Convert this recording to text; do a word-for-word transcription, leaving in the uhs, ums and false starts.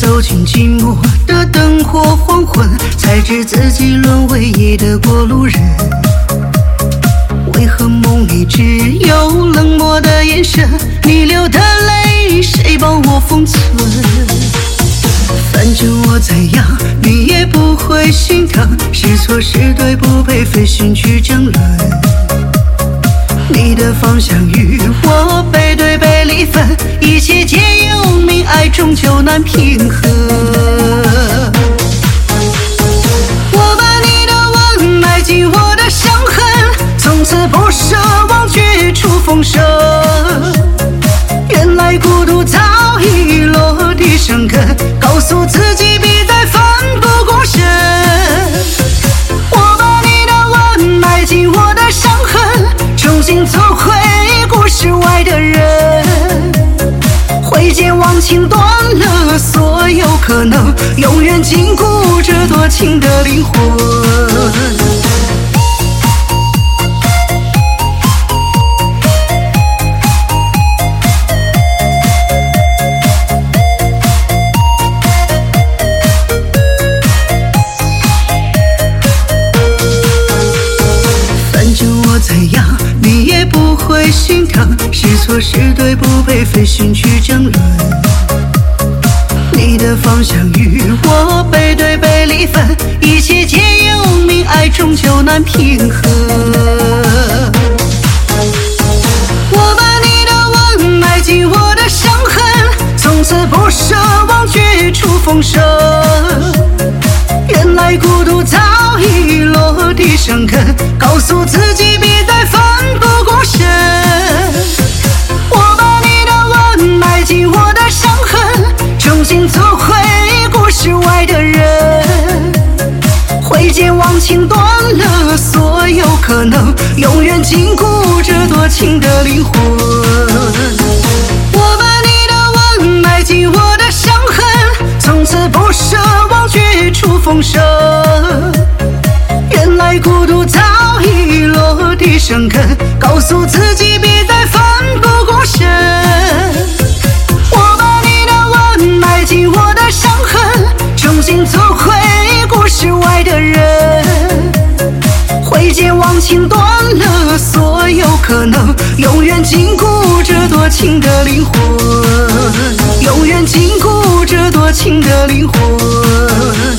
走进寂寞的灯火黄昏，才知自己沦为一的过路人。为何梦里只有冷漠的眼神？你流的泪，谁帮我封存？反正我怎样，你也不会心疼。是错是对，不配费心去争论。你的方向与我背对背离分，一切皆有命，爱终究难平衡。我把你的吻埋进我的伤痕，从此不奢望绝处逢生。原来孤独早已落地生根，告诉自己别再奋不顾身。我把你的吻埋进我的伤痕，重新走回故事外的人。挥剑忘情断了所有可能，永远禁锢着多情的灵魂。怎样，你也不会心疼。是错是对，不配费心去争论。你的方向与我背对背离分，一切皆有命，爱终究难平衡。我把你的吻埋进我的伤痕，从此不奢望绝处逢生。原来孤独早已落地生根，告诉自己别再奋不顾身。我把你的吻埋进我的伤痕，重新走回故事外的人。挥剑忘情断了所有可能，永远禁锢着多情的灵魂。我把你的吻埋进我的伤痕，从此不奢望绝处逢生。原来孤独早已落地生根，告诉自己别再奋不顾身。我把你的吻埋进我的伤痕，重新走回故事外的人。挥剑忘情断了所有可能，永远禁锢着多情的灵魂，永远禁锢着多情的灵魂。